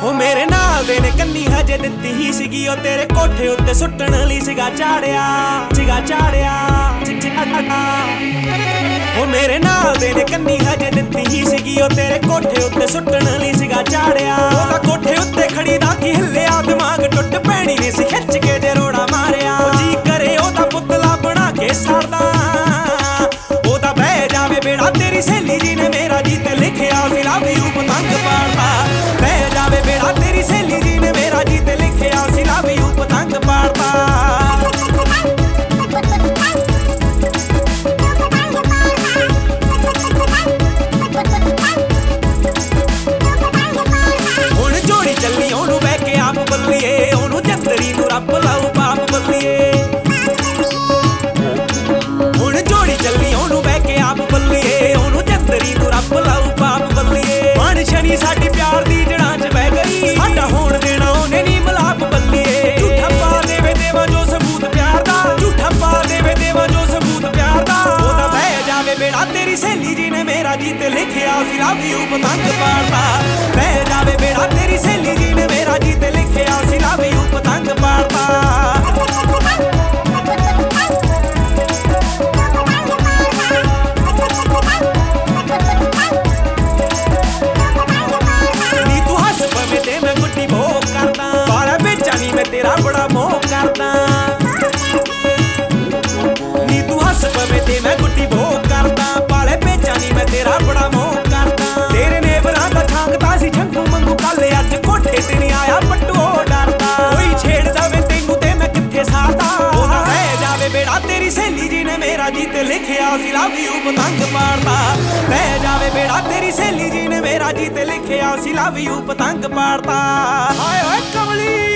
ਉਹ ਮੇਰੇ ਨਾਲ ਦੇ ਨੇ ਕੰਨੀ ਹਜੇ ਦਿੱਤੀ ਹੀ ਸੀਗੀ ਉਹ ਤੇਰੇ ਕੋਠੇ ਉੱਤੇ ਸੁੱਟਣ ਲਈ ਸੀਗਾ ਚਾੜਿਆ ਉਹ ਮੇਰੇ ਨਾਲ ਦੇ ਨੇ ਕੰਨੀ ਹਜੇ ਦਿੱਤੀ ਹੀ ਸੀਗੀ ਉਹ ਤੇਰੇ ਕੋਠੇ ਉੱਤੇ ਸੁੱਟਣ ਲਈ ਸੀਗਾ ਚਾੜਿਆ ਉਹਦਾ ਕੋਠੇ ਉੱਤੇ ਖੜੀ ਦਾ ਕੀ ਹਿੱਲਿਆ ਦਿਮਾਗ ਟੁੱਟ ਪੈਣੀ ਨੇ ਸੀ ਖਿੱਚ ਕੇ ਜੇ ਰੋੜਾ ਮਾਰਿਆ ਜੀ ਕਰੇ ਉਹਦਾ ਪੁਤਲਾ ਬਣਾ ਕੇ ਸਾੜਦਾ ਉਹਦਾ ਬਹਿ ਜਾਵੇ ਬੇੜਾ ਤੇਰੀ ਸਹੇਲੀ ਜੀ ਨੇ ਮੇਰਾ ਜੀ ਤੇ ਲਿਖਿਆ ਸੀ ਲਵ ਯੂ ਪਤੰਗ ਪਾੜਦਾ ਬਹਿ ਜਾਵੇ ਬੇੜਾ ਤੇਰੀ ਸਹੇਲੀ ਜੀ ਨੇ ਮੇਰਾ ਜੀ ਤੇ ਲਿਖਿਆ ਸੀ ਲਵ ਯੂ ਪਤੰਗ ਪਾੜਦਾ ਉਹਨੂੰ ਜੰਤਰੀ ਨੂੰ ਰੱਬ ਲਾਉ ਪਾਪ ਬੱਲੀਏ ਹੁਣ ਜੋੜੀ ਚੱਲੀ ਉਹਨੂੰ ਬਹਿ ਕੇ ਆਪ ਬੱਲੀਏ ਉਹਨੂੰ ਜੰਤਰੀ ਨੂੰ ਰੱਬ ਲਾਉ ਪਾਪ ਬੱਲੀਏ ਮਨ ਸ਼ਨੀ ਸਾਡੀ ਪਿਆਰ ਦੀ ਜੜਾਂ 'ਚ ਬਹਿ ਗਈ ਸਾਡਾ ਹੋਣ ਦੇਣਾ ਉਹਨੇ ਨੀ ਮਲਾਪ ਬੱਲੀਏ ਝੂਠਾ ਪਾ ਦੇਵੇ ਦੇਵਾ ਜੋ ਸਬੂਤ ਪਿਆਰ ਦਾ ਝੂਠਾ ਪਾ ਦੇਵੇ ਦੇਵਾ ਜੋ ਸਬੂਤ ਪਿਆਰ ਦਾ ਉਹਦਾ ਬਹਿ ਜਾਵੇ ਬੇੜਾ ਤੇਰੀ ਸਹੇਲੀ ਜੀ ਨੇ ਮੇਰਾ ਜੀ ਤੇ ਲਿਖਿਆ ਸੀ ਲਵ ਯੂ ਪਤੰਗ ਪਾੜਦਾ ਬਹਿ ਜਾਵੇ ਬੇੜਾ ਤੇਰੀ ਸਹੇਲੀ ਜੀ ਨੇ ਮੇਰਾ ਜੀ ਤੇ ਲਿਖਿਆ ਸੀ ਲਵ ਯੂ ਪਤੰਗ ਪਾੜਦਾ ਮੈਂ ਤੇਰਾ ਬੜਾ ਮੋਹ ਕਰਦਾ ਨੀ ਤੂੰ ਹੱਸ ਪਵੇ ਤੇ ਮੈਂ ਗੁੱਡੀ ਭੋਗ ਕਰਦਾ ਪਾਲੇ ਭੇਜਾਂ ਨੀ ਮੈਂ ਤੇਰਾ ਬੜਾ ਮੋਹ ਕਰਦਾ ਤੇਰੇ ਨੇਬਰਾਂ ਦਾ ਛਾਂਗਦਾ ਸੀ ਛੰਗੂ ਮੰਗੂ ਕੱਲ ਅੱਜ ਕੋਠੇ ਤੇ ਨਹੀਂ ਆਇਆ ਪੱਟੂ ਡਰਦਾ ਕੋਈ ਛੇੜਦਾ ਵੇ ਤੈਨੂੰ ਤੇ ਮੈਂ ਕਿੱਥੇ ਸਾਦਾ ਉਹਦਾ ਰਹਿ ਜਾਵੇ ਬੇੜਾ ਤੇਰੀ ਸਹੇਲੀ ਜੀ ਨੇ ਮੇਰਾ ਜੀ ਤੇ ਲਿਖਿਆ ਸੀ ਲਵ ਯੂ ਪਤੰਗ ਪਾੜਦਾ ਰਹਿ ਜਾਵੇ ਬੇੜਾ ਤੇਰੀ ਸਹੇਲੀ ਜੀ ਨੇ ਮੇਰਾ ਜੀ ਤੇ ਲਿਖਿਆ ਸੀ ਲਵ ਯੂ ਪਤੰਗ ਪਾੜਦਾ ਹਾਏ ਓਏ ਕਮਲੀ